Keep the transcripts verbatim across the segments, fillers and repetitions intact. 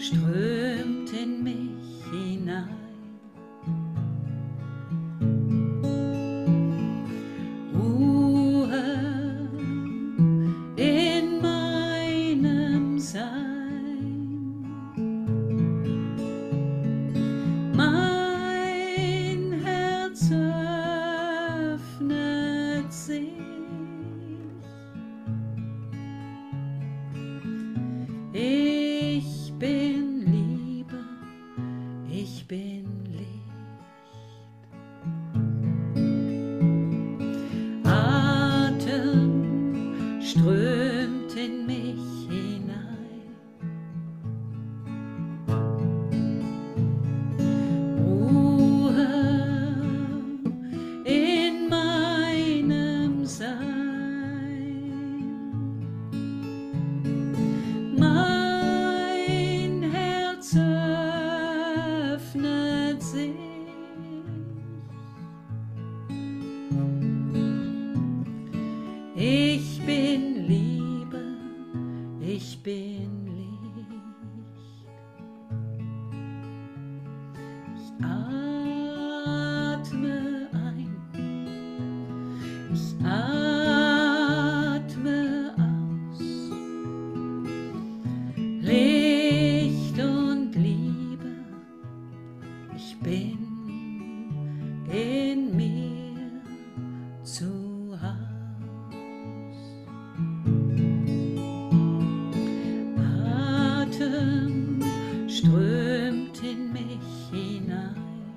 strömt in mich hinein. Ruhe in meinem Sein. Mein Herz öffnet sich. Ich bin Liebe, ich bin Licht. Atem strömt in mich hinein. Ruhe in meinem Sein. Mein Herz öffnet sich. Ich bin Liebe, ich bin Licht. Ich atme ein, ich atme aus. Licht und Liebe, ich bin in mir zu Haus. Atem strömt in mich hinein.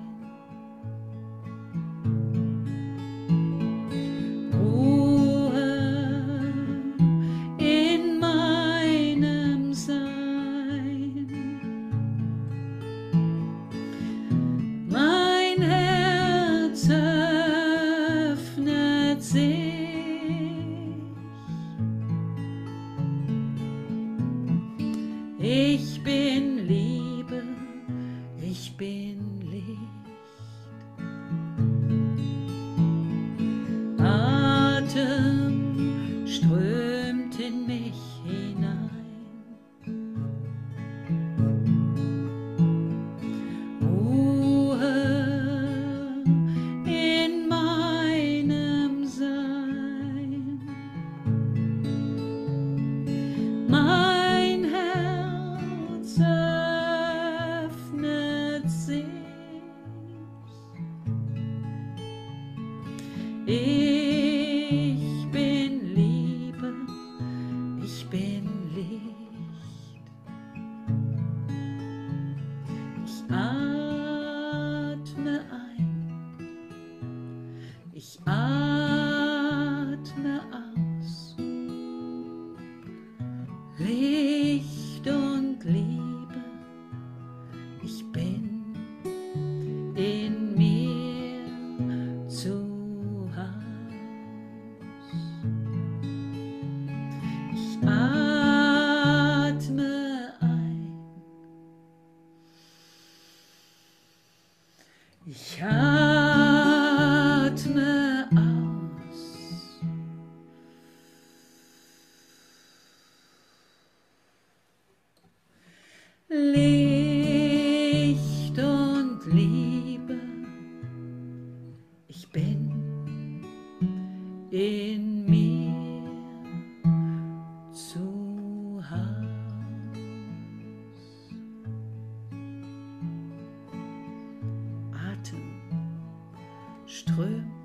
Ruhe in meinem Sein. Mein Herz öffnet sich. Ich bin Liebe, ich bin Licht. Atem strömt in mich hinein. Ruhe in meinem Sein. Mein Herz öffnet sich. Ich bin Liebe, ich bin Licht. Ich atme ein, ich atme aus. Licht und Liebe, ich bin in mir zu Haus. Ich atme ein, ich atme aus. Licht und Liebe, ich bin in mir zu Haus. Atem strömt